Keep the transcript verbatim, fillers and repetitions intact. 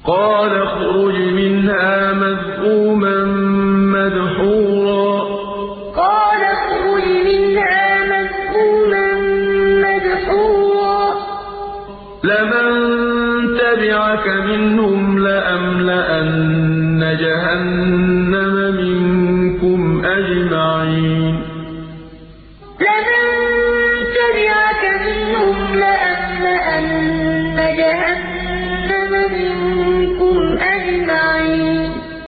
قَالَ اخْرُجْ مِنْهَا مَذْءُومًا مَّدْحُورًا ۖ لَّمَن تَبِعَكَ مِنْهُمْ لَأَمْلَأَنَّ جَهَنَّمَ